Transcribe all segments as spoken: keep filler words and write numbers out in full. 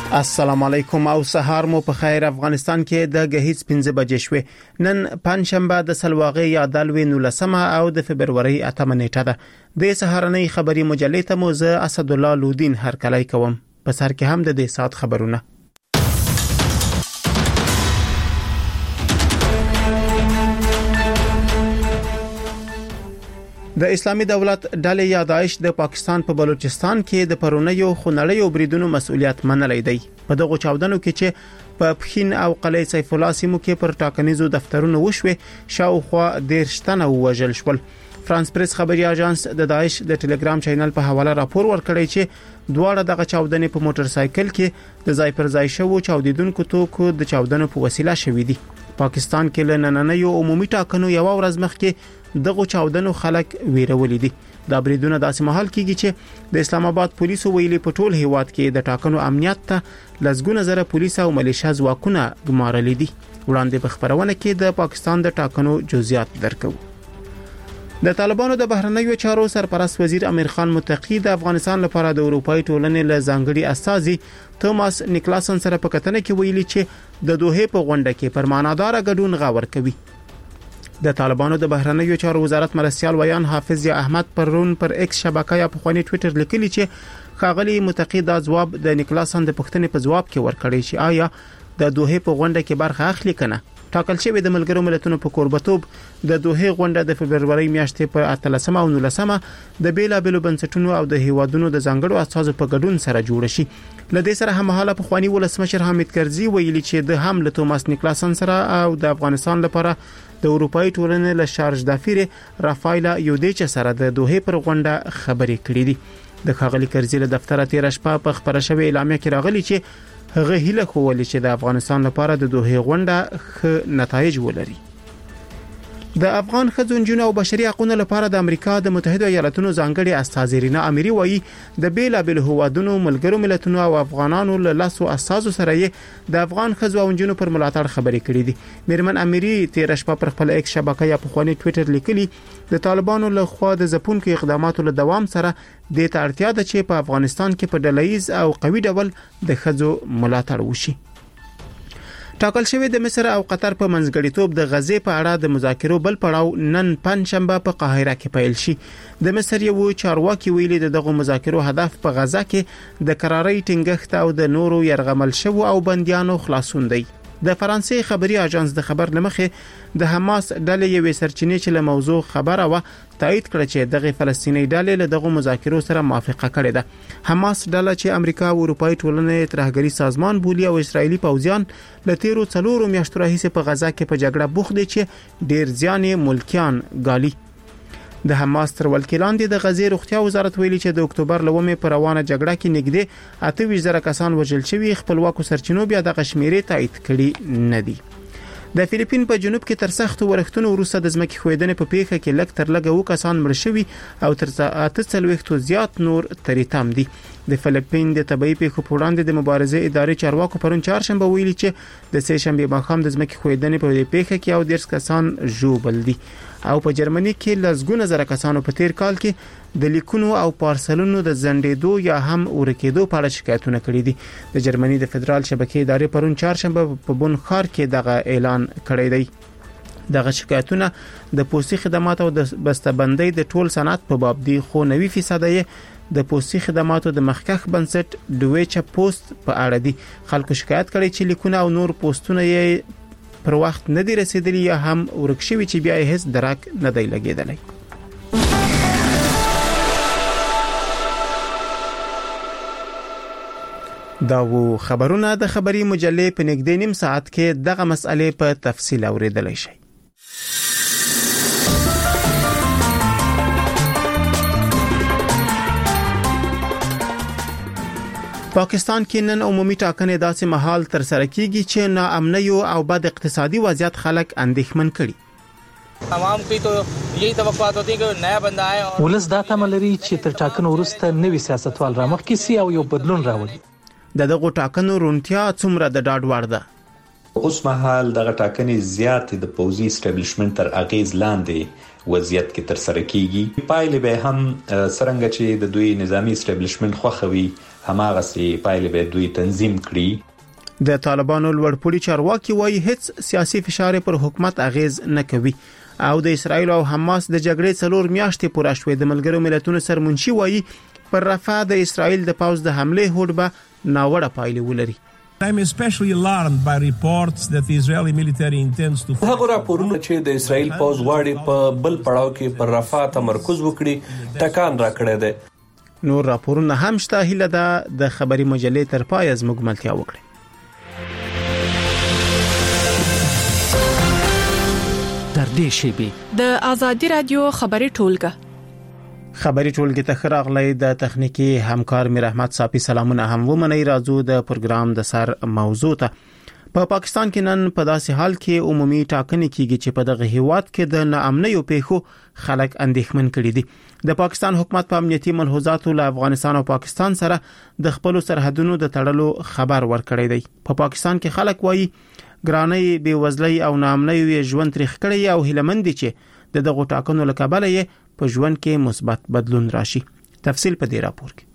السلام علیکم او سهار مو په خیر. افغانستان کې د غهیز پنځه بجې شوې. نن پنځشنبه د سلواغې یا دلوي نولسمه او د فبرवरी اتمه نیټه ده. د سهارنۍ خبري مجلې ته مو زه اسد الله لودین هرکلی کوم. په سر کې هم د دې سات خبرونه. د اسلامي دولت ډلې یا داعش د پاکستان په بلوچستان کې د پرونیو خونړیو بریدونو مسؤلیت منلې دی. په دغه چاودنو کې چې په پخین او قلعه سیف الله سیمو کې پر ټاکنیزو دفترونو وشوي شاوخوا ډیر شتنه وژل شول. فرانس پریس خبري اژانس د داعش د ټلګرام چینل په حواله راپور ورکړی چې دواړه دغه چاودنې په موټر سایکل کې د ځای پر ځای شوو چاودیدونکو توکو د چاودنو په وسیله شوې دي. پاکستان کې لنننیو عمومي ټاکنو یو ورځ مخکې دغه چاودنو خلک ویرولې دي. دا بریدونه داسې مهال کېږي چې د اسلام آباد پولیسو ویلي په ټول هیواد کې د ټاکنو امنیت ته لسګونه زره پولیس او ملیشیا ځواکونه ګمارلې دي. وړاندې په خبرونه کې د پاکستان د ټاکنو جزئیات درکو. د طالبانو د بهرنیو چارو سرپرست وزیر امیر خان متقی د افغانستان لپاره د اروپאי ټولنې له ځانګړي استازي توماس نیکلاسن سره په کتنه کې ویلي چې د دوحه په غونډه کې پرمانادار ګډون غاور کوي. د طالبانو د بهرنیو چارو وزارت مرستيال ویان حافظ احمد پرون پر ایکس شبکه یا په خواني ټوئیټر لیکلی چې خاغلی متقی دا جواب د نیکلاسن د پښتنې په جواب کې ورکړی چې آیا د دوحه په غونډه کې برخه اخلي کنه. ټاکل شوی د ملګرو ملتونو په کوربتوب د دوحه غونډه د فبرवरी میاشتې په اتلسمه او نولسمه د بیلابلو بنسټونو او د هیوادونو د ځانګړو اساسو په ګډون سره جوړ شي. لدې سره همحاله په خواني ولسمشر حامد کرزي ویلي چې د هم له توماس نیکلاسن سره او د افغانستان لپاره د اروپאי ټولنې له شارج دافیر رافایلا یودیچ سره د دوحه پر غونډه خبرې کړې دي. د خاغلی کرزي له دفتر تیر شپه په خبره شوی اعلامیه کې راغلی چې هغه هیله کوله چې د افغانستان لپاره د دوحه غونډه ښه نتایج ولري. د افغان ښځو او بشري حقوقو لپاره د امریکا د متحده ایالاتونو ځانګړي استازي رینا اميري وایي د بیلابل هوادونو ملګرو ملتونو او افغانانو له لاسو اساسو سره د افغان ښځو او نجونو پر ملاتړ خبرې کړې دي. میرمن اميري تیر شپه پر خپل ایکس شبکه یا په خواني ټوئیټر لیکلي د طالبانو له خوا د ځپونکو اقداماتو له دوام سره د اړتیا ده چې په افغانستان کې په ډلهیز او قوي ډول د ښځو ملاتړ وشي. ټاکل شوی د مصر او قطر په منځګړیتوب د غزې په اړه د مذاکرو بل پړاو نن پنځشنبه په قاهره کې پیل شي. د مصر یو چارواکي ویلي دغه مذاکرو هدف په غزا کې د قرارۍ ټینګښت او د نورو يرغمل شوو او بنديانو خلاصون دی. د فرانسې خبري اژانس د خبر لمخې د حماس ډلې یوې سرچینې چې له موضوع خبره و تایید کړ چې دغه فلسطینی ډلې له دغه مذاکرو سره موافقه کړې ده. حماس ډله چې امریکا او اروپאי ټولنې ترهګری سازمان بولی او اسرایلی پوځیان له تیرو څلورو میاشتو راهیسې په غزا کې په جګړه بوخت دي چې ډیر ځان ملکیان ګالي. د حماس تر ولکلاندې د غزې روغتیا وزارت ویلي چې د اکتوبر لومې پر روانه جګړه کې نږدې اته ویشت زره کسان وژل شوي. خپلواکو سرچینو بیا د غشمیرې تایید کړي نه دي. د فلیپین په جنوب کې تر سختو ورښتونو وروسته د ځمکې ښویدنې په پیښه کې لږ تر لږه و کسان مړ شوي او تر اته څلوېښتو زیات نور تریتام دي. د فلیپین د طبي پیښو په وړاندې د مبارزې ادارې چارواکو پرون چهارشنبه ویلي چې د سه شنبه ماښام د ځمکې ښویدنې په پیښه کې او ډیر کسان ژوبل دي. او په جرمني کې لسګونه زره کسانو په تیر کال کې د لیکونو او پارسلونو د زندېدو یا هم ورکېدو په اړه شکایتونه کړي دي. د جرمني د فدرال شبکې ادارې پرون چهارشنبه په بون ښار کې دغه اعلان کړی دی. دغه شکایتونه د پوستي خدماتو او د بسته‌بندۍ د ټول صنعت په باب دي، خو نوي فیصد یې د پوستي خدماتو د مخکښ بنسټ دویچه پوسټ په اړه دي. خلکو شکایت کړي چې لیکونه او نور پوسټونه یې پر وخت نه دی رسیدلی یا هم ورک شوی چې بیا هیڅ درک نه دی لګیدلی. دا و خبرونه د خبري مجلې په نږدې نیم ساعت کې دغه مسئله په تفصیل اوریدلای شئ. پاکستان کې نن عمومي ټاکنې داسې مهال تر سره کیږي چې ناامنۍ او بد اقتصادي وضعیت خلک اندېښمن کړي. عوام کی تو یہی توقعات ہوتی ہے کہ نیا بندہ آئے اور ولس دا تمه لري چې تر ټاکنو وروسته نوي سیاستوال رامخکې سي او یو بدلون راوړي. د دغه ټاکنو رونتیا څومره د ډاډ وړ ده. اوس مهال دغه ټاکنې زیات د پوزي اسټابلیشمنت تر اغیز لاندې وضعیت کې تر سره کیږي. پایلې به هم څنګه چې د دوی نظامی اسټابلیشمنت خوخوي هماغه سي پایلې به دوی تنظیم کړي. د طالبانو لوړپوړي چارواکي وایي هیڅ سیاسي فشار پر حکومت اغیز نه کوي او د اسرایل او حماس د جګړې څلور میاشتې پوره شوې. د ملګرو ملتونو سرمنشي وایي پر رفح د اسرایل د پوز د حمله هوډ به ناوړه پایلې ولري. I'm especially alarmed by reports that the Israeli military intends to هغه راپورونه چې د اسرائیل پوز غواړي په بل پړاو کې پر رفح تمرکز وکړي ټکان راکړی دی. نور راپورونه هم شته. هیله ده د خبري مجلې تر پای زموږ ملتیا وکړي. در دې شیبي د آزادي رادیو خبري ټولګه خبري ټولګه ته خراغلی د تخنیکی همکار میر احمد صافي سلامونه هم ومني. راځو د پروګرام د سر موضوع ته. په پا پاکستان کې نن په داسې حال کې عمومي ټاکنې کیږي چې په دغه هیواد کې د ناامنیو پیښو خلک اندېښمن کړي دي. د پاکستان حکومت په امنیتي ملحوظاتو له افغانستان او پاکستان سره د خپل سرحدونو د تړلو خبر ورکړی دی. په پا پاکستان کې خلک وایي ګرانۍ بیوزلۍ او ناامنۍ ژوند تریخ کړي او هیلمند دي چې د دغه ټاکنو له کبله یې په ژوند کې مثبت بدلون راشي. تفصیل په دې راپور کې.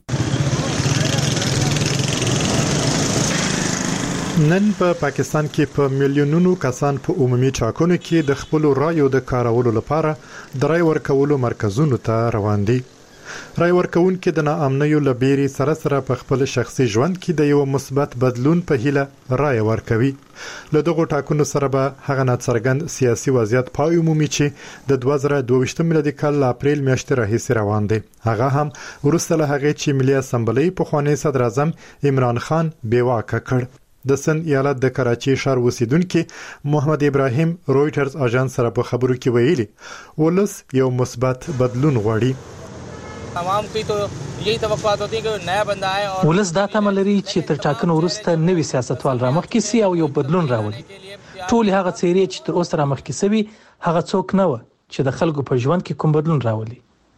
نن په پاکستان کې په میلیونونو کسان په عمومي ټاکنو کې د خپل رایو د کارولو لپاره د رای ورکولو مرکزونو ته روان دي. رای ورکوونکي د ناامنیو لبيري سره سره په خپل شخصي ژوند کې د یو مثبت بدلون په هیله رای ورکوي. له دغه ټاکنو سره به هغه ناڅرګند سیاسي وضعیت پای عمومي چې د دوه زره دوه ویشت میلادي کال اپریل میاشتې راهیسې روان دي. هغه هم وروسته له هغه چې ملي اسمبلی په خوانی صدر اعظم عمران خان بیواکه کړ. د سن ایالت د کراچي ښار اوسیدونکو محمد ابراهیم رويټرز اژانس سره په خبرو کې ویلي ولس یو مثبت بدلون غواړي. عوام کی تو یہی توقعات ہوتی ہیں کہ نیا بندہ آئے اور ولس دا تمه لري چې تر ټاکنو وروسته نوي سیاستوال رامخکې سي او یو بدلون راوړي. ټول هغه څیرې چې تر اوسه رامخکې سوي هغه څوک نه و چې د خلکو په ژوند کې کوم بدلون راولي.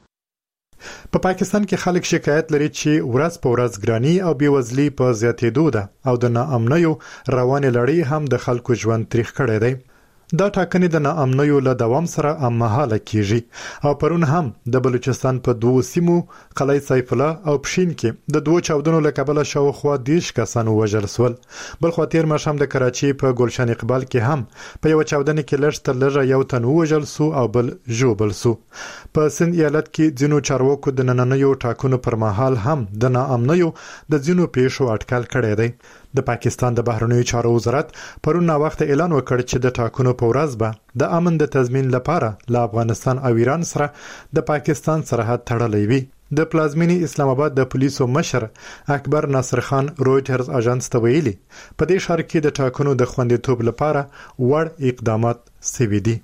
په پا پاکستان کې خلک شکایت لري چې ورځ په ورځ ګرانی او بیوزلي په زیاتېدو ده او د ناامنیو روانه لړۍ هم د خلکو ژوند تریخ کړی دی. دا ټاکنې د ناامنیو له دوام سره امهاله کیږي او پرون هم د بلوچستان په دوه سیمو قلعه سیف الله او پښین کې د دوه چاودنو له کبله شاوخوا دیش کسان وژل شول. بل خو تیر مشام د کراچي په ګلشن اقبال کې هم په یو چاودنه کې لږ تر لږه یو تن وژل سو او بل ژوبل سو. په سند ایالت کې ځینو چارواکو د نننیو ټاکنو پر مهال هم د ناامنیو د ځینو پیښو اټکل کړی دی. د پاکستان د بهرنیو چارو وزارت پرون وخت اعلان وکړ چې د ټاکنو په ورځ به د امن د تضمین لپاره له افغانستان او ایران سره د پاکستان سرحد تړلی وي. د پلازمینی اسلام آباد د پولیسو مشر اکبر ناصر خان رويټرز اژانس ته ویلي په دې ښار کې د ټاکنو د خوندیتوب لپاره وړ اقدامات سوي دي.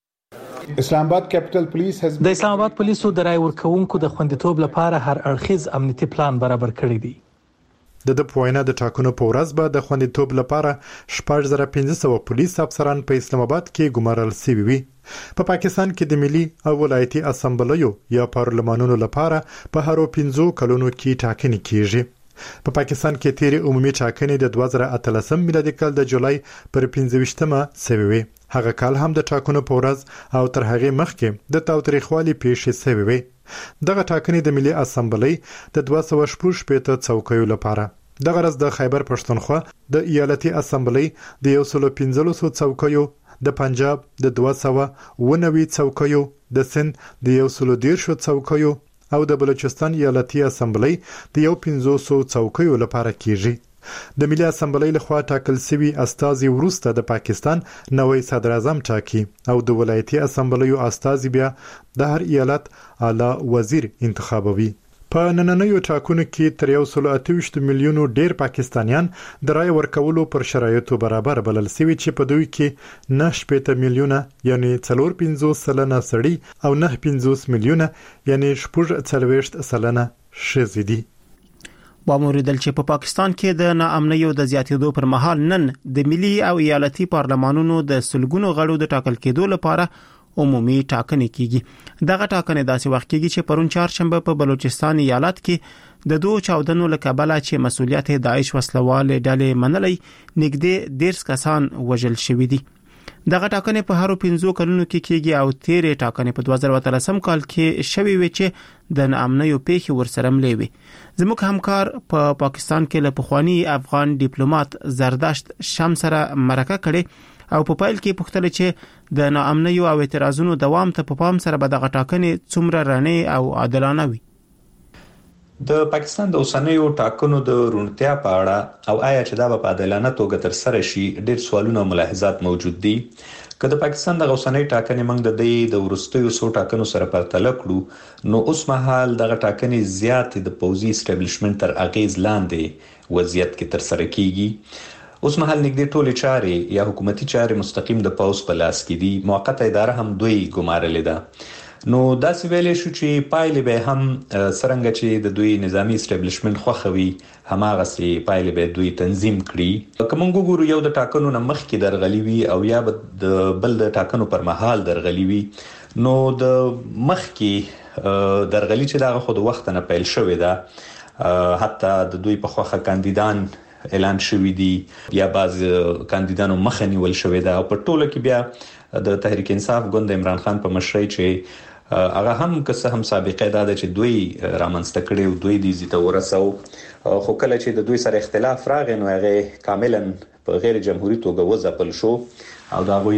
اسلام آباد کیپټل پولیس د اسلام آباد پولیسو د رای ورکوونکو د خوندیتوب لپاره هر اړخیز امنیتي پلان برابر کړی دی. د د پوینه د ټاکنو په ورځ به د خوندیتوب لپاره شپږ زره پنځه سوه پولیس افسران په اسلام آباد کې ګمارل شوي وي. په پاکستان کې د ملي او ولایتي اسمبلیو یا پارلمانونو لپاره په هرو پنځو کلونو کې ټاکنې کیږي. په پاکستان کې تیری عمومي ټاکنې د دوه زره اتلسم میلادي کال د جولای پر پنځه ویشتمه شوې وي. هغه کال هم د ټاکنو په ورځ او تر هغه مخکې د تاوتریخوالي پیښې شوې وي. دغه ټاکنې د ملي اسمبلی د دوه سوه شپږ شپېته څوکیو لپاره دغه ورځ د خیبر پښتونخوا د ایالتي اسمبلی د یو سل پنځلس څوکیو، د پنجاب د دوه سوه اووه نوي څوکیو، د سند د یو سل دېرش څوکیو او د بلوچستان ایالتي اسمبلی د یو پنځوس څوکیو لپاره کیږي. د ملي اسمبلی لخوا ټاکل شوی استازي وروسته د پاکستان نوی صدر اعظم ټاکي او د ولایتي اسمبلیو استازي بیا د هر ایالت اعلی وزیر انتخابوي. په نننیو ټاکنو کې تر یو سل اته ویشت میلیونو ډیر پاکستانیان د رای ورکولو پر شرایطو برابر بلل شوي چې په دوی کې نه شپېته میلیونه یعنی څلور پنځوس سلنه سړي او نه پنځوس میلیونه یعنی شپږ څلوېښت سلنه ښځې دي. واموریدل چې په پاکستان کې د ناامنیو د زیاتېدو پر مهال نن د ملي او ایالتي پارلمانونو د سلګونو غړو د ټاکل کېدو لپاره عمومي ټاکنې کیږي. دغه ټاکنې داسې وخت کېږي چې پرون چهارشنبه په بلوچستان ایالت کې د دوه چاودنو له کبله چې مسؤلیت داعش وسلوال ډلې منلې نږدې ډیرس کسان وژل شوي دي. دغه ټاکنې په هارو پنځو کلونو کې کېږي او تیرې ټاکنې په دوه زره اتلسم کال کې شوي وي چې د ناامنیو پیښې ورسره ملې وي. زموږ همکار په پا پاکستان کې له پخوانی افغان ډیپلوماټ زرداشت شمس سره مرکه کړې او په پایل کې پوښتنه چې د ناامنیو او اعتراضونو دوام ته په پام سره به دغه ټاکنې څومره رڼې او عادلانه وي. د پاکستان د اوسنیو ټاکنو د رونتیا په اړه او آیا چې دا په عادلانه توګه تر سره شي ډېر سوالونه او ملاحظات موجود دي. که د پاکستان د اوسنۍ ټاکنې موږ د دې د ورستیو سو ټاکنو سره پرتله کړو نو اوس مهال دغه ټاکنې زیات د پوزي اسټابلیشمنت تر اغیز لاندې وضعیت کې تر سره کیږي. اوس مهال نږدې ټولې چارې یا حکومتي چارې مستقیم د پوز په لاس کې دي. موقته اداره هم دوی ګمارلې ده. نو دا سی ویلې شو چې پایلې به هم سرنګ چې د دوی نظامی اسټابلیشمنت خوخوي هماغه سي پایلې به دوی تنظیم کړي. کوم ګورو یو د ټاکنو نه مخکې درغلي وي او یا د بل د ټاکنو پر مهال درغلي وي نو د مخکې درغلي چې دا خو د وخت نه پیل شوې ده حتی د دوی په خوخه کاندیدان اعلان شوی دي یا بعض کاندیدانو مخه نیول شوی ده او په ټوله کې بیا د تحریک انصاف ګوند عمران خان په مشرۍ چې هغه هم که څه هم سابقه ده چې دوی رامنځته کړي او دوی د عزت ورسو خو کله چې د دوی سره اختلاف راغی نو هغه کاملا په غیر جمهوریت توګه وځپل شو او دا غوي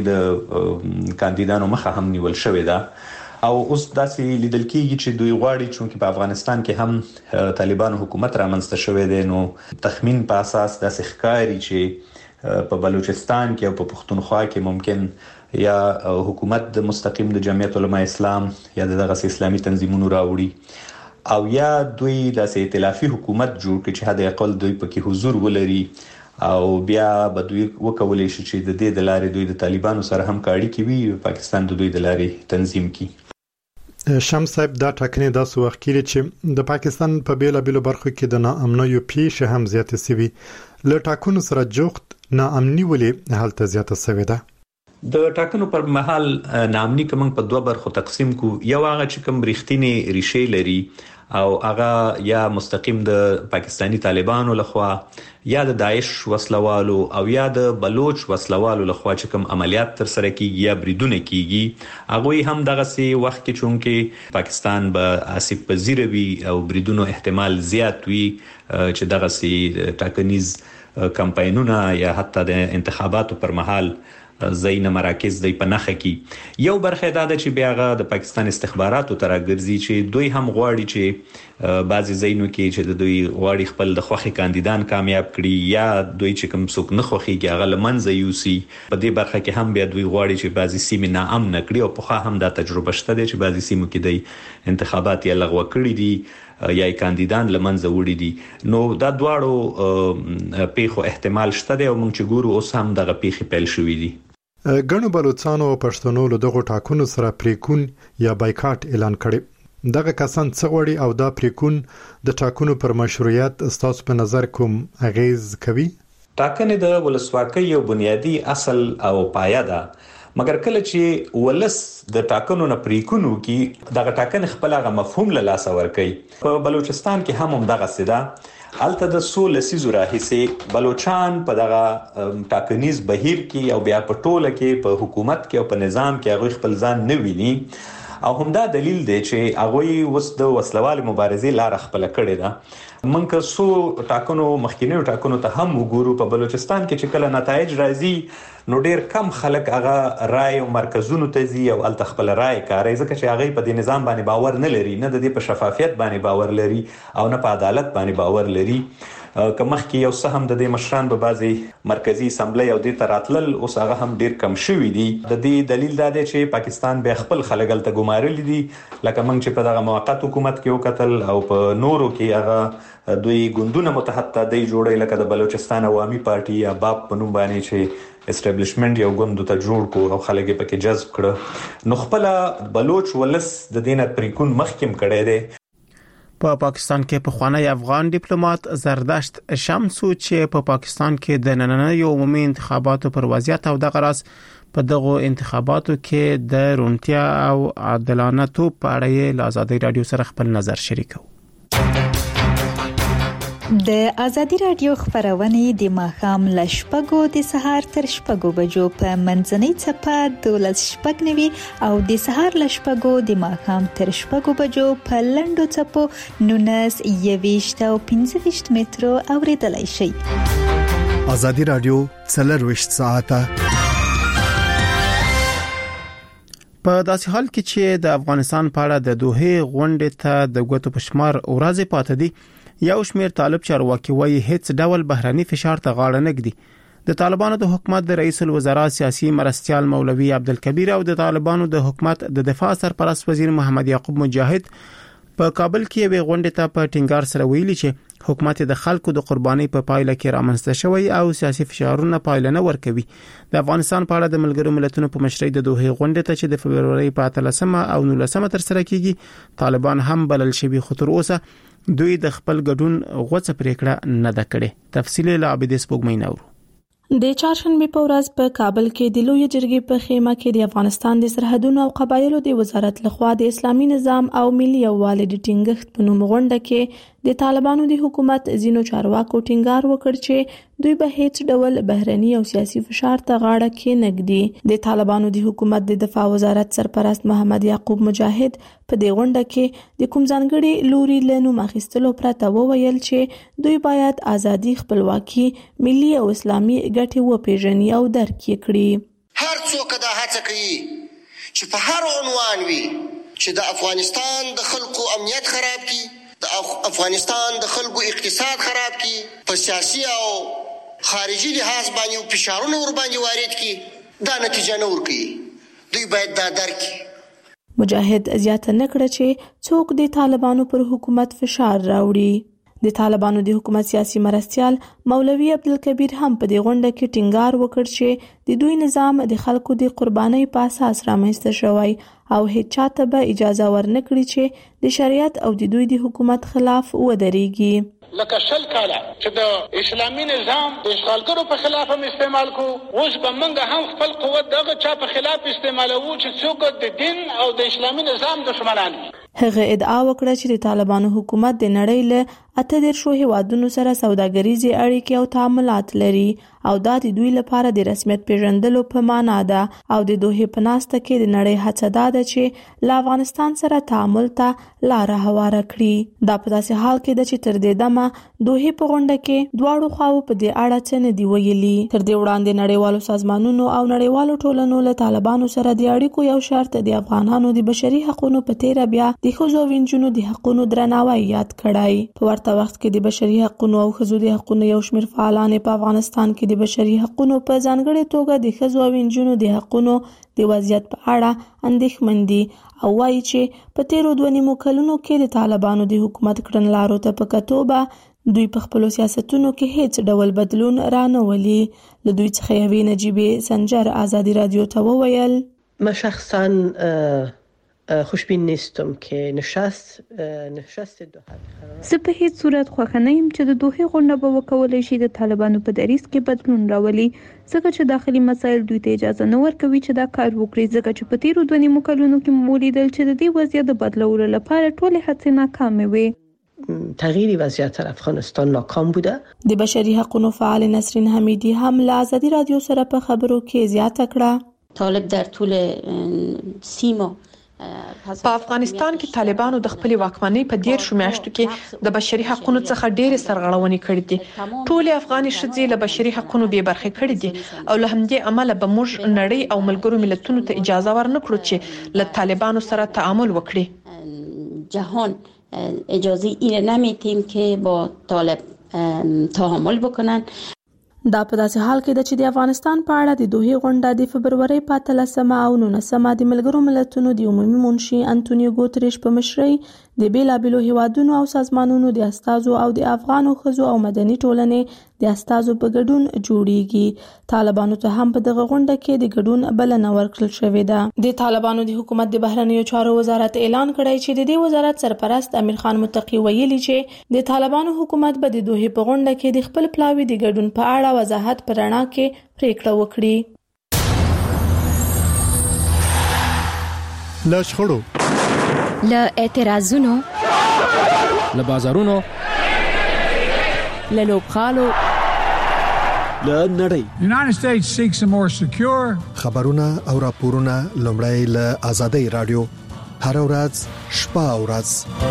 د کاندیدانو مخه هم نیول شوې ده او اوس داسې لیدل کېږي چې دوی غواړي چې په افغانستان کې هم طالبان حکومت رامنځته شوی دی نو تخمین په اساس داسې ښکاري چې په بلوچستان کې او په پښتونخوا کې ممکن یا حکومت د مستقیم د جمعیت علماء اسلام یا دغه اسلامي تنظیمونو راوړي او یا دوی د ائتلافي حکومت جوړ کړي چې هدا اقل دوی پکې حضور ولري او بیا به دوی وکولای شي چې د دې د لارې دوی د طالبانو سره همکاري کوي پاکستان د دوی د لارې تنظیم کړي. شمس صاحب دا ټاکنې داسې وخت کې چې د پاکستان په بیلا بیلو برخو کې د ناامنیو پیښې هم زیاتې سوي له ټاکنو سره جوخت ناامني ولې حالت زیاته سوي ده. د ټاکنو پر مهال ناامني کوم په دوه برخو تقسیم کو. یو هغه چې کوم رښتینی ریشه لري او هغه یا مستقیم د پاکستانی طالبانو لخوا یا د داعش وسلوالو او یا د بلوچ وسلوالو لخوا چې کوم عملیات تر سره کیږي یا بریدونه کیږي هغه هم دغه سي وخت کې چونکه پاکستان به آسیب پذیر وي او بریدونو احتمال زیات وي چې دغه سي ټاکنیز کمپاینونه یا حتی د انتخاباتو پر مهال زین مراکز دی په نخه کې یو برخه دا ده چې بیاغه د پاکستان استخباراتو تر ګرځي چې دوی هم غواړي چې بعضی زینو کې چې د دوی غواړي خپل د خوخي کاندیدان کامیاب کړي یا دوی چې کوم څوک نه خوخيږي هغه لمنځه یوسي. په دې برخه کې هم بیا دوی غواړي چې بعضی سیمې ناامن کړي او په خوا هم دا تجربه شته چې بعضی سیمو کې د انتخابات یې لغوه کړي دي یا کاندیدان لمنځه وړي دي. نو دا دواړو پیښو احتمال شته دی او موږ چې ګورو اوس هم دغه پیښې پیل شوې دي. ګڼو بلوچستان او پښتنو له دغه ټاکنو سره پریکون یا بایکاټ اعلان کړي. دغه کسان څه غواړي او دا پریکون د ټاکنو پر مشروعیت استاسو په نظر کوم اغیز کوي؟ ټاکنې د ولسواکۍ یو بنیادی اصل او پایه ده مګر کله چې ولس د ټاکنو نه پریکونو کې دغه ټاکنې خپل هغه مفهوم له لاس ور کوي. په بلوچستان کې هم هم دغه سده الته د سول سيزو راهيسه بلوچستان په دغه ټاکنیز بهیر کې او بیا په ټوله کې په حکومت کې او په نظام کې هغه خپل ځان نه ویني او همدا دلیل دی چې هغه وس د وسلوال مبارزې لار خپل کړي ده. منکه سو ټاکنو مخکینیو ټاکنو ته هم وګورو په بلوچستان کې چې کله نتایج راځي نو ډیر کم خلک هغه رائے او مرکزونو ته ځي او ال تخپل رائے کوي ځکه چې هغه په دې نظام باندې باور نه لري نه د دې په شفافیت باندې باور لري او نه په عدالت باندې باور لري. کمخ کې یو څه هم د دې مشران په بازي مرکزی اسمبلی او د تراتلل اوس هغه هم ډیر کم شوی دی. د دې دلیل دا دی چې پاکستان به خپل خلګل ته ګمارل دي لکه موږ چې په دغه موقت حکومت کې وکتل او په نورو کې هغه دوی ګوندونه متحد دی جوړي لکه د بلوچستان عوامي پارټي یا باب په نوم باندې چې اسټابلیشمنت یو ګوند ته جوړ کو او خلک پکې جذب کړ نو خپل بلوچ ولس د دینه پریکون مخکم کړي دي. په پا پاکستان کې په خوانی افغان ډیپلوماټ زرداشت شمس چې په پا پاکستان کې د نننیو عمومي انتخاباتو پر وضعیت او د غراس په دغه انتخاباتو کې د رونتیا او عادلانه توپ په اړه له آزادۍ رادیو سره خپل نظر شریکو. د ازادي رادیو خبرونه د ماښام له شپږو د سهار تر شپږو بجو په منځنۍ چپه دولس شپږ نوي او د سهار له شپږو د ماښام تر شپږو بجو په لنډو چپو نونس یويشت او پنځه ویشت مترو اوریدلای شئ. ازادي رادیو څلرویشت ساعته په داسې حال کې چې د افغانستان په اړه د دوحې غونډې ته د غوتو پشمار ورځې پاتې دي، یو شمېر طالب چارواکي وایي هیڅ ډول بهراني فشار ته غاړه نه ږدي. د طالبانو د حکومت د رئیس الوزرا سیاسي مرستيال مولوي عبدالکبیر او د طالبانو د حکومت د دفاع سرپرست وزیر محمد یعقوب مجاهد په کابل کې یو غونډه ته په ټینګار سره ویلي چې حکومت د خلکو د قربانۍ په پایله کې رامنځته شوی او سیاسي فشارونه پایله نه ورکوي. د افغانستان په اړه د ملګرو ملتونو په مشرۍ د دوحې غونډه ته چې د فبرورۍ په اتلسمه او نولسمه تر سره کیږي طالبان هم بلل شوی، خو تر اوسه دوی د خپل ګډون غوڅه پریکړه نه ده کړې. تفصیل له عابد سپوږمۍ نورو. د چهارشنبه په ورځ په کابل کې د لوی جرګې په خیمه کې د افغانستان د سرحدونو او قبایلو د وزارت لخوا د اسلامي نظام او ملي یووالي د ټینګښت په نوم غونډه کې د طالبانو د حکومت ځینو چارواکو ټینګار وکړ چې دوی به هیڅ ډول بهرني او سیاسي فشار ته غاړه کې نګدي. د طالبانو د حکومت د دفاع وزارت سرپرست محمد یعقوب مجاهد په دې غونډه کې د کوم ځانګړي لوري له نوم اخیستلو پرته وویل چې دوی باید ازادي، خپلواکي، ملي او اسلامي ګټې وپیژني او درک کړي. هر څوک دا هڅه کوي چې په هر عنوان وي چې د افغانستان د خلکو امنیت خراب کړي، د افغانستان د خلکو اقتصاد خراب کړي، په سیاسي او خارجي لحاظ باندې فشارونه ور باندې وارد کړي، دا نتیجه نه ورکړي. دوی باید دا درک کړي. مجاهد زیاته نکړه چې څوک د طالبانو پر حکومت فشار راوړي. د طالبانو د حکومت سیاسي مرستيال مولوي عبدالکبیر هم په دې غونډه کې ټینګار وکړ چې د دوی نظام د خلکو د قربانۍ په اساس رامنځته شوی او هیڅ چاته به اجازه ورنکړي چې د شریعت او د دوی د حکومت خلاف ودرېږي. لکه شل کاله چې د اسلامي نظام د اشغالګرو په خلاف هم استعمال کو، اوس به موږ هم خپل قوت دغه چا په خلاف استعمالوو چې څوک د دین او د اسلامي نظام دشمنان دي. هغه ادعا وکړه چې د طالبانو حکومت د نړۍ له اته دیرشو هیوادونو سره سوداګریزي اړیکې او تعاملات لري او دا د دوی لپاره د رسمیت پیژندلو په معنا ده او د دوحې په ناسته کې د نړۍ هڅه ده چې له افغانستان سره تعامل ته لار هواره کړي. دا په داسې حال کې ده چې تر دې دمه دوحې په غونډه کې دواړو خواو په دې اړه څه نه دی ویلي. تر دې وړاندې نړیوالو سازمانونو او نړیوالو ټولنو له طالبانو سره د اړیکو یو شرط د افغانانو د بشري حقوقو په تیره بیا د ښځو او نجونو د حقوقو درناوی یاد کړای. په ورته وخت کې د بشري حقوقو او ښځو د حقوقو یو شمېر فعالان په افغانستان کې د بشري حقوقو په ځانګړي توګه د ښځو او نجونو د حقوقو د وضعیت په اړه اندېښمن دي او وایي چې په تیرو دوه نیمو کلونو کې د طالبانو د حکومت کړنلارو ته په کتو به دوی په خپل سیاستونو کې هیڅ ډول بدلون رانهولي. له دوی څخه یوې نجیبه سنجر ازادي رادیو ته وویل: ما شخصا خوشبین نیستم که نشست نشست دوحه زه په هیڅ صورت خوښ نه یم چې د دوحې غونډه به وکولای شي د طالبانو په دریځ کې بدلون راولي، ځکه چې داخلي مسایل دوی ته اجازه نه ورکوي چې دا کار وکړي، ځکه چې په تیرو دوه نیمو کلونو کې مو ولیدل چې د دې وضعیت د بدلولو لپاره ټولې هڅې ناکامې وې. تغییر وضعیت در افغانستان ناکام بوده. د بشري حقوقو فعال نسرین حمیدی هم له ازادي رادیو سره په خبرو کې زیاته کړه. طالب در طول سیما په افغانستان کې طالبانو د خپل واکمنۍ په ډیر شو میاشتو کې د بشري حقوقو څخه ډېر سرغړونې کړې دي. ټول افغاني ښځې له بشري حقوقو بې برخې کړې دي او له همدې امله به موږ نړۍ او ملګرو ملتونو ته اجازه ورنکړو چې له طالبانو سره تعامل وکړي. جهان اجازه این نمیتیم که با طالب تعامل بکنن. دا په داسې حال کې ده چې د افغانستان په اړه د دوحې غونډه د فبرورۍ په اتلسمه او نولسمه د ملګرو ملتونو د عمومي منشي انټونیو ګوتریش په مشرۍ د بیلابیلو هیوادونو او سازمانونو د استازو او د افغانو ښځو او مدني ټولنې د استازو په ګډون جوړیږي. طالبانو ته هم په دغه غونډه کې د ګډون بلنه ورکړل شوې ده. د طالبانو د حکومت د بهرنیو چارو وزارت اعلان کړی چې د دې وزارت سرپرست امیر خان متقی ویلي چې د طالبانو حکومت به د دوحې په غونډه کې د خپل پلاوي د ګډون په اړه وضاحت پر رڼا کې پریکړه وکړي. له شخړو، له اعتراضونو، له بازارونو للوبخالو له نړۍ. United States seeks a more secure خبرونه او راپورونه لومړی له آزادۍ رادیو هر ورځ شپه او ورځ.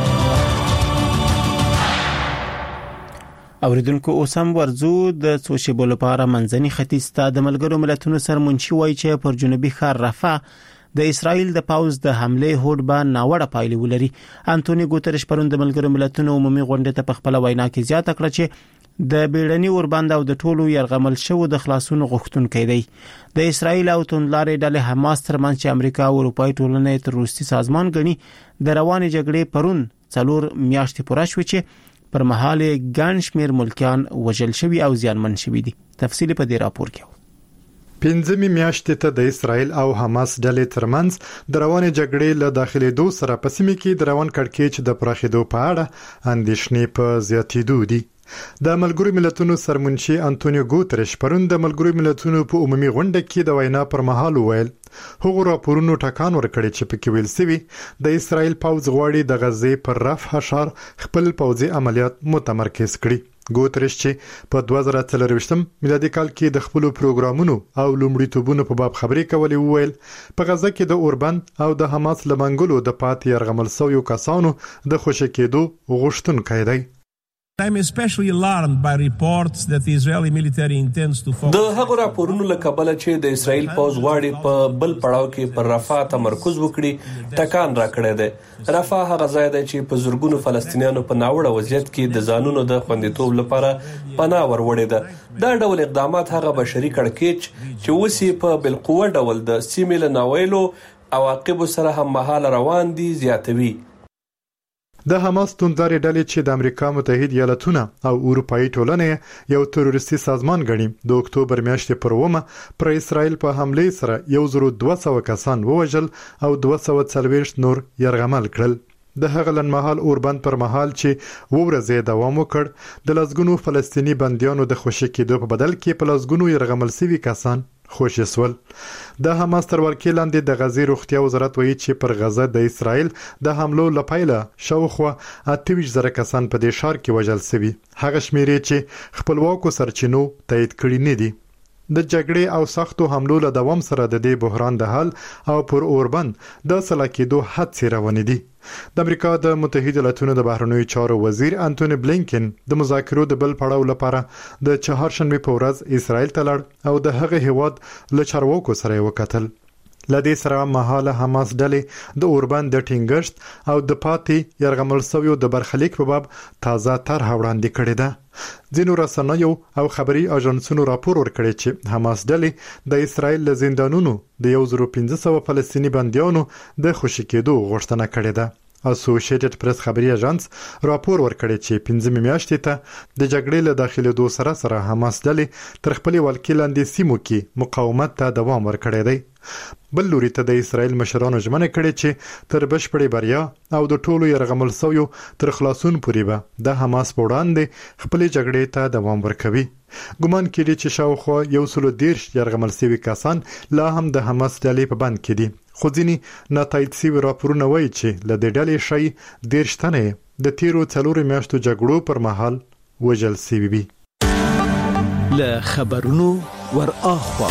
اوریدونکو اوس هم ورزو د څو شیبو لپاره منځني ختیځ ته د ملګرو ملتونو سرمنشي وایي چې پر جنوبي ښار رفح د اسرائیل د پاوز د حمله هوډ به ناوړه پایلې ولري. انټونی ګوترش پرون د ملګرو ملتونو عمومي غونډه ته په خپل وینا کې زیاته کړه چې د بیړني اوربند او د ټولو يرغمل شوو د خلاصون غوښتونکي دی. د اسرائیل او توندلارې ډلې حماس ترمنځ چې امریکا او اروپای ټولنې تروریستي سازمان ګڼي د روانې جګړې پرون څلور میاشتې پوره شوې چې پر مهال ګڼ شمېر ملکیان وژل شوي او زیانمن شوي دي. تفصیل په دې راپور کې پنځمې میاشتې ته د اسرائیل او حماس ډلې ترمنځ د روانې جګړې له داخليدو سره په سیمه کې د روان کړکېچ د پراخېدو په اړه اندېښنې په زیاتېدو دي. د ملګرو ملتونو سرمنشي انټونیو ګوترش پرون د ملګرو ملتونو په عمومي غونډه کې د وینا پر مهال وویل هغه راپورونو ټکان ورکړي چې پکې ویل سوي د اسرائیل پوځ غواړي د غزې پر رفح ښار خپل پوځي عملیات متمرکز کړي. ګوترش چې په دوه زره څلرويشتم میلادي کال کې د خپل پروګرامونو او لومړیتوبونو په باب خبرې کولې وویل په غزه کې د اوربند او د حماس لمنګلو د پاتې يرغمل شویو کسانو د خوشی کېدو غوښتونکي دی. I'm especially alarmed by reports that the Israeli military intends to focus. د هغو راپورونو له کبله چې د اسرائیل پوځ غواړي په بل پړاو کې پر رفح تمرکز وکړي ټکان راکړی دی. رفح هغه ځای دی چې په زورګونو فلسطینیانو په ناوړه وضعیت کې د ځانونو د خوندیتوب لپاره پناه وروړې ده. دا ډول اقدامات هغه بشري کړکېچ چې اوس په بالقوه ډول د سیمې له ناویلو عواقبو سره هم مهاله روان دي زیاتوي. د حماس توندلارې ډلې چې د امریکا متحده ایالاتونه او اروپאי ټولنې یو تروریستي سازمان ګڼي د اکتوبر میاشتې پر اومه پر اسرائیل په حمله سره یو زر دوه سوه کسان ووژل او دوه سوه څلوېښت نور يرغمل کړل. د هغه لنمحال اوربند پر مهال چې ورځې دوام وکړ د لسګونو فلسطینی بنديانو د خوشی کېدو په بدل کې په لسګونو يرغمل شوي کسان خوشی سول. د حماس تر ولکې لاندې د غزې روغتیا وزارت وایي چې پر غزه د اسرائیل د حملو لپاره شاوخوا اته ویشت زره کسان په دې ښار کې وژل شوي. هغه شمیرې چې خپلواکو سرچینو تایید کړي نه دي. د جګړې او سختو حملو له دوام سره د دې بحران د حل او پر اوربند د سلاکېدو هڅې روانې دي. د امریکا د متحده ایالاتونو د بهرنیو چارو وزیر انټونی بلینکن د مذاکرو د بل پړاو لپاره د چهارشنبه په ورځ اسرائیل ته لاړ او د هغه هیواد له چارواکو سره وکتل. لدې سره مهاله حماس ډلې د اوربند د ټینګښت او د پاتې يرغمل شویو د برخلیک په باب تازه طرح وړاندې کړې ده. ځینو رسنیو او خبري اژانسونو راپور ورکړی چې حماس ډلې د اسرائیل له زندانونو د یو زر پنځه سوه فلسطینی بنديانو د خوشی کېدو غوښتنه کړې ده. اسوسییټډ پریس خبري اژانس راپور ورکړی چې پنځمې میاشتې ته د جګړې له داخليدو سره سره حماس ډلې تر خپل ولکې لاندې سیمو کې مقاومت ته دوام ورکړی دی. بل لوري ته د اسرائیل مشرانو ژمنه کړې چې تر بشپړې بریا او د ټولو يرغمل شویو تر خلاصون پورې به د حماس په وړاندې خپل جګړې ته دوام ورکوي. ګومان کېږي چې شاوخوا یو سل دېرش يرغمل شوي کسان لا هم د حماس ډلې په بند کې دي. خو ځینې ناتایید شوي راپورونه وایي چې له دې ډلې شی دېرش تنه د تیرو څلورو میاشتو جګړو پر مهال وژل شوي وي. له خبرونو ور اخوا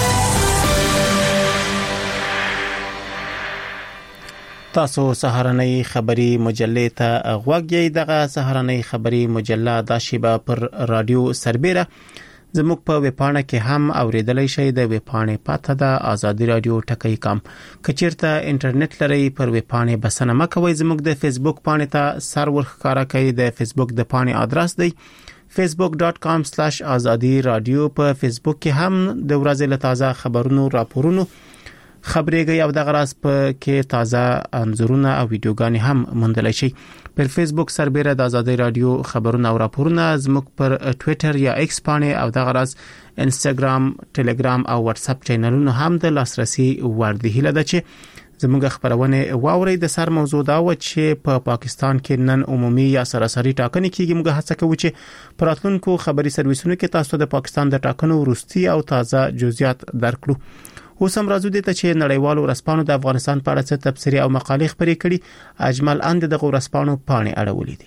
تاسو سهارنۍ خبری مجلې ته غوږی. دغه سهارنۍ خبری مجله د شیبه پر رادیو سربېره زموږ په ویبپاڼه کې هم اوریدلای شئ. د ویبپاڼې پته د آزادي رادیو ټکی کام. کچیرته انټرنیټ لري پر ویبپاڼې بسنه مکوئ. زموږ د فیسبوک پاڼې ته سر ورخکاره کوي. د فیسبوک د پاڼې ادرس دی facebook dot com slash azadi radio. په فیسبوک کې هم د ورځې له تازه خبرونو راپورونو خبرېږي او د غراس په کې تازه انځورونه او ویډیوګانې هم موندلای شي. پر فیسبوک سربېره د آزادي رادیو خبرونه او راپورونه زموږ پر ټوئیټر یا ایکس باندې او د غراس انستګرام، ټلګرام او واتس اپ چینلونو هم د لاسرسي وړ دي. هله ده چې زموږ خبرونه واوري. د سر موضوع دا و چې په پا پاکستان کې نن عمومي یا سراسري ټاکنې کېږي. موږ هڅه کوو چې پراتلونکو خبري سرویسونو کې تاسو د پاکستان د ټاکنو وروستي او تازه جزئیات درکړو. اوس هم راځو دې ته چې نړیوالو ورځپاڼو د افغانستان په اړه څه تبصرې او مقالې خپرې کړي. اجمل اند د ورځپاڼو پاڼې اړولې دي.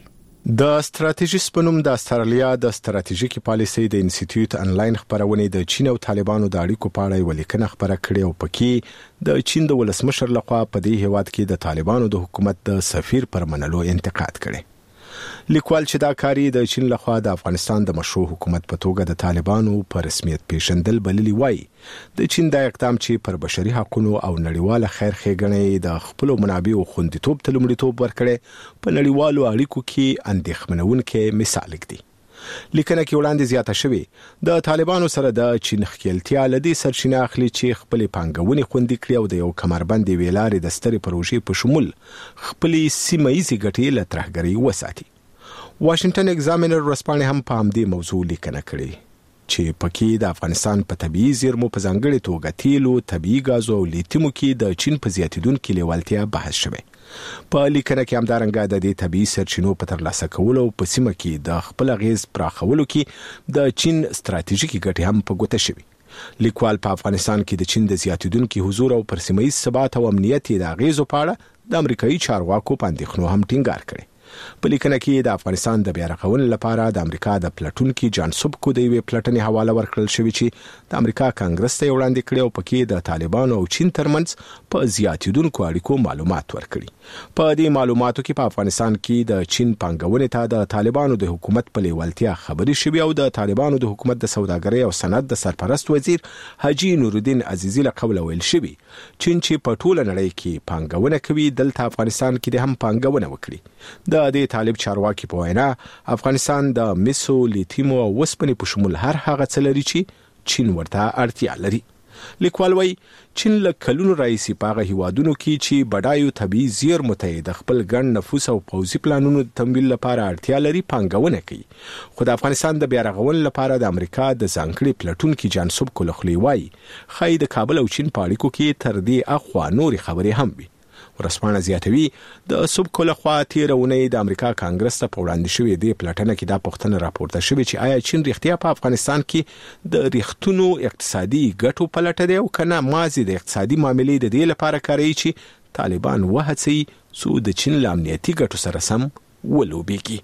د ستراتیژیست په نوم د استرالیا د ستراتیژیکي پالیسۍ د انسټیټیوټ انلاین خبرونه د چین او طالبانو د اړیکو په اړه ولیکنه خبره کړې او پکې د چین د ولسمشر لخوا په دې هیواد کې د طالبانو د حکومت د سفیر پر منلو انتقاد کړي. لیکوال چې دا کاری د چین لخوا د افغانستان د مشروع حکومت په توګه د طالبانو په رسمیت پیژندل بللی وای د چین د اقدام چې پر بشري حقوقو او نړیواله خیر ښېګڼې د خپل منابعو خوندیتوب ته لومړیتوب ورکړي په نړیوالو اړیکو کې اندېښمنونکې مثال دی. لیکنه کې وړاندې زیاته شوې د طالبانو سره د چین خپلتیا لدی سرچینه اخلي چې خپل پانګونې خوندي کړي او د یو کمربند ویلارې د سترې پروژې په شمول خپل سیمایي ګټې له ترهګرۍ وساتي. واشنگټن ایگزامینر ورسپانې هم په همدې موضوع لیکنه کړې چې پکې د افغانستان په طبيعي زیرمو په ځانګړي توګه تیلو، طبيعي غاز او لیتیمو کې د چین په زیاتیدونکو لیوالتیا بحث شوی. په لیکنه کې همدارنګه د دې طبيعي سرچینو په ترلاسه کولو په سیمه کې د خپل غیز پراخولو کې د چین ستراتیژیکي ګټې هم په ګوته شوی. لیکوال په افغانستان کې د چین د زیاتیدونکو حضور او پر سیمه ییز ثبات او امنیت د غیزو په اړه د امریکایي چارواکو په اندېښنو هم ټینګار کړی. په لیکنه کې د افغانستان د بیا رغونې لپاره د امریکا د پلټونکو جان سوبکو د یوې پلټنې حواله ورکړل شوې چې د امریکا کانګرس ته وړاندې کړي او پکې د طالبانو او چین ترمنځ په زیاتیدونکو اړیکو معلومات ورکړي. په دې معلوماتو کې په افغانستان کې د چین پانګونې ته د طالبانو د حکومت په لیوالتیا خبرې شوې او د طالبانو د حکومت د سوداګرۍ او صنعت د سرپرست وزیر حاجی نورالدین عزیزی له قوله ویل شوی چین چې په ټوله نړۍ کې پانګونه کوي دلته افغانستان کې د هم پانګونه وکړي. د دې طالب چارواکي په وینا افغانستان د مسو، لیتیمو او وسپنې په شمول هر هغه څه لري چې چین ورته اړتیا لري. لیکوال وایي چین له کلونو راهیسې په هغه هیوادونو کې چې بډایو طبیعي زیرمو ته د خپل ګڼ نفوس او پوځي پلانونو د تمویل لپاره اړتیا لري پانګونه کوي. خو د افغانستان د بیا رغونې لپاره د امریکا د ځانګړي پلټونکي جان سوبکو له خولې وایي ښایي د کابل او چین په اړیکو کې تر دې اخوا نورې خبرې هم وي. ورسپانه زیاتوي د سوبکو لخوا تیره اونۍ د امریکا کانګرس ته وړاندې شوې د پلټنه کې دا پوښتنه راپورته شوې چې آیا چین رښتیا په افغانستان کې د ریښتونو اقتصادي ګټو په لټه دی او کنه مازی د اقتصادي معاملې د دې لپاره کوي چې طالبان وهڅي څو د چین له امنیتي ګټو سره سم ولوبېږي.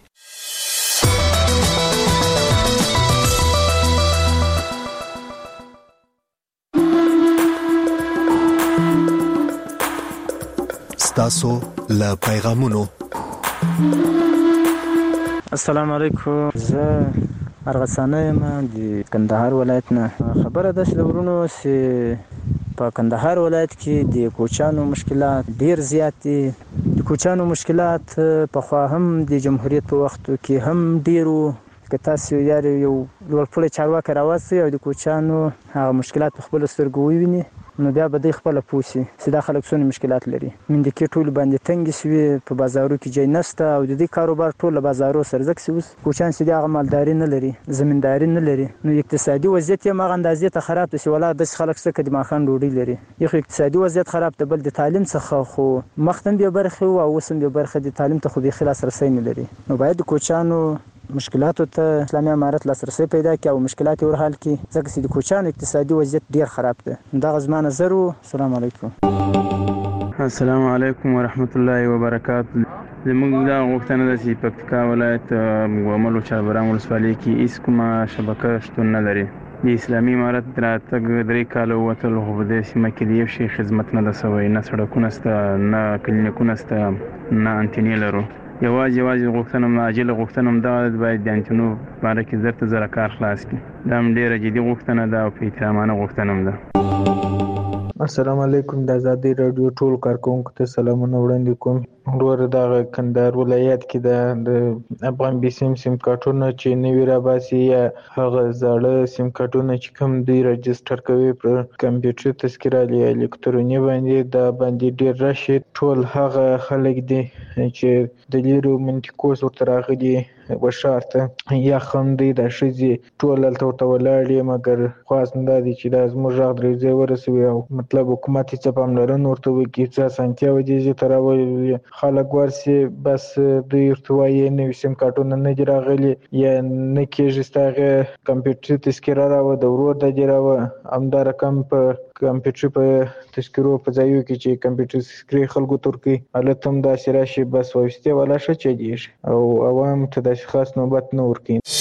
تاسو له پیغامونو. السلام علیکم. زه ارغسانه یم د کندهار ولایت نه. خبره ده چې ورونو چې په کندهار ولایت کې د کوچانو مشکلات ډیر زیات دي. د کوچانو مشکلات په خوا هم د جمهوریت په وخت کې هم ډیرو که تاسو یو لوړپوړی چارواکي راوستئ او د کوچانو هغه مشکلات په خپلو سترګو وویني نو بیا به دوی خپله پوه شي چې دا خلک څومره مشکلات لري. مندکې ټولې باندې تنګې شوې، په بازارو کې ځای نشته او د دې کاروبار ټول له بازارو سره ځکه چې اوس کوچیان چې دي هغه مالداري نه لري، زمینداري نه لري، نو اقتصادي وضعیت یې هم هغه اندازې ته خراب دی چې ولا داسې خلک شته که د ماښام ډوډۍ لري. یو خو اقتصادي وضعیت خراب دی، بل د تعلیم څخه خو مخته هم بې برخې وو او اوس هم بې برخې دي. تعلیم ته خو بیخي لاسرسی نه لري. نو باید د کوچیانو مشکلاتو ته اسلامي امارت لاسرسی پیدا کړي او مشکلات یې ورحل کړي ځکه چې د کوچیانو اقتصادي وضعیت ډیر خراب دی. دغه زما نظر و. السلام علیکم. السلام علیکم ورحمت الله وبرکاته. زموږ دا غوښتنه ده چې پکتیکا ولایت ومل او چاربران ولسوالۍ کې هیڅ کومه شبکه شتون نه لري. د اسلامي امارت راتګ درې کاله ووتل خو په دې سیمه کې د یو شي خدمت نه ده سوی، نه سړکونه شته، نه کلینیکونه شته، نه انټینې لرو. یوازې یوازې غوښتنه م عاجله غوښتنه م دغه باید د انټینو په باره کې زر ته زره کار خلاص کړي. دا هم ډېره جدي غوښتنه ده او په احترامانه غوښتنه م ده. السلام علیکم. د ازادي راډیو ټول کارکونکو ته سلامونه وړاندې کوم. ورور دغه کندهار ولایت کې د افغان بي سیم سیم کارتونه چې نوي راباسي یا هغه زاړه سیم کارتونه چې کوم دوی رجسټر کوي په کمپیوټر تذکره یا الکتروني باندې دا باندې ډېر راشي. ټول هغه خلک دي چې د لیرو منطقو ورته راغلي وشار ته یا هم دوی د ښځې ټول هلته ورته ولاړ دي، مګر خواست دا دی چې دا زموږ غږ درې ځای ورسوي او مطلب حکومت یې څه پاملرنه ورته وکړي، څه اسانتیاوې دې ځای ته راولي. خلک ورسي بس دوی ورته وایي نوي سیم کارټونه نه دي راغلي یا نه کېږي ستا هغې کمپیوټري تذکره راوه د ورور د دې راوه. همدا رقم په کمپیوټر په تذکرو په ځایو کې چې کمپیوټر تذکرې خلکو ترکي الته هم دا سراشي بس وایسته ولا شي چې دی او عوام ته د خاص نوبت نه ورکین.